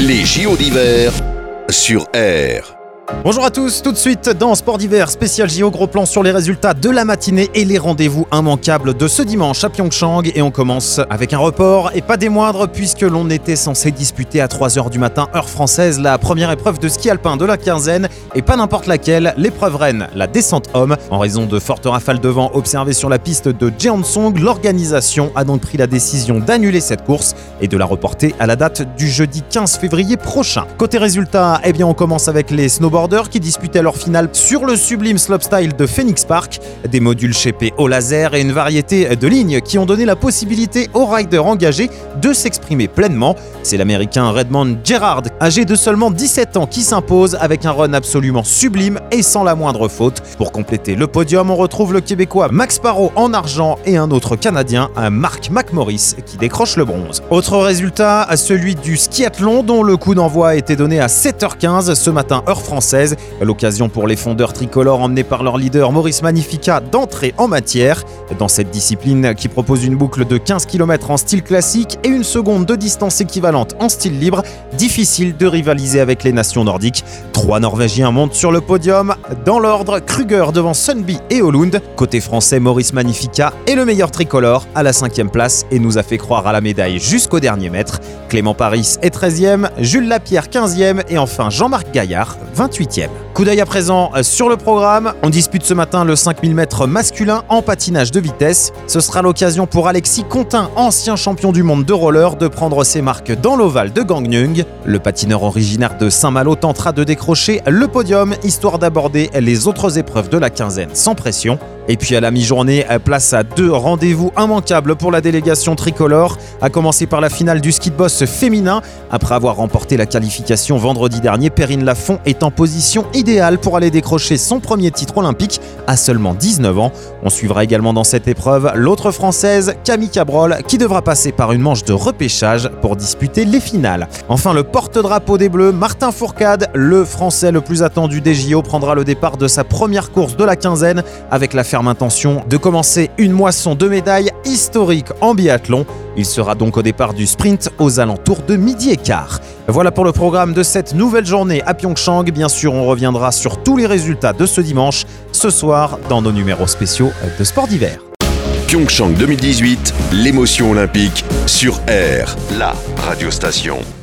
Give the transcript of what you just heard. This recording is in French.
Les JO d'hiver sur Air. Bonjour à tous, tout de suite dans Sport d'hiver, spécial JO, gros plan sur les résultats de la matinée et les rendez-vous immanquables de ce dimanche à Pyeongchang. Et on commence avec un report et pas des moindres puisque l'on était censé disputer à 3h du matin heure française la première épreuve de ski alpin de la quinzaine et pas n'importe laquelle, l'épreuve reine, la descente homme. En raison de fortes rafales de vent observées sur la piste de Jeonsong, l'organisation a donc pris la décision d'annuler cette course et de la reporter à la date du jeudi 15 février prochain. Côté résultats, on commence avec les snowboarders qui disputaient leur finale sur le sublime slopestyle de Phoenix Park, des modules shapés au laser et une variété de lignes qui ont donné la possibilité aux riders engagés de s'exprimer pleinement. C'est l'américain Redmond Gerard, âgé de seulement 17 ans, qui s'impose avec un run absolument sublime et sans la moindre faute. Pour compléter le podium, on retrouve le Québécois Max Parrot en argent et un autre Canadien, Mark McMorris, qui décroche le bronze. Autre résultat, celui du skiathlon dont le coup d'envoi a été donné à 7h15 ce matin heure française. L'occasion pour les fondeurs tricolores emmenés par leur leader Maurice Magnifica d'entrer en matière. Dans cette discipline qui propose une boucle de 15 km en style classique et une seconde de distance équivalente en style libre, difficile de rivaliser avec les nations nordiques. 3 Norvégiens montent sur le podium. Dans l'ordre, Kruger devant Sundby et Holund. Côté français, Maurice Magnifica est le meilleur tricolore à la 5e place et nous a fait croire à la médaille jusqu'au dernier mètre. Clément Paris est 13e, Jules Lapierre 15e et enfin Jean-Marc Gaillard 28e. Coup d'œil à présent sur le programme. On dispute ce matin le 5000 mètres masculin en patinage de vitesse. Ce sera l'occasion pour Alexis Contin, ancien champion du monde de roller, de prendre ses marques dans l'ovale de Gangneung. Le patineur originaire de Saint-Malo tentera de décrocher le podium, histoire d'aborder les autres épreuves de la quinzaine sans pression. Et puis à la mi-journée, place à 2 rendez-vous immanquables pour la délégation tricolore, à commencer par la finale du ski de boss féminin. Après avoir remporté la qualification vendredi dernier, Perrine Lafont est en position idéale pour aller décrocher son premier titre olympique à seulement 19 ans. On suivra également dans cette épreuve l'autre française, Camille Cabrol, qui devra passer par une manche de repêchage pour disputer les finales. Enfin, le porte-drapeau des Bleus, Martin Fourcade, le français le plus attendu des JO, prendra le départ de sa première course de la quinzaine avec la ferme intention de commencer une moisson de médailles historique en biathlon. Il sera donc au départ du sprint aux alentours de 12h15. Voilà pour le programme de cette nouvelle journée à Pyeongchang. Bien sûr, on reviendra sur tous les résultats de ce dimanche, ce soir, dans nos numéros spéciaux de Sport d'hiver. Pyeongchang 2018, l'émotion olympique sur Air, la radiostation.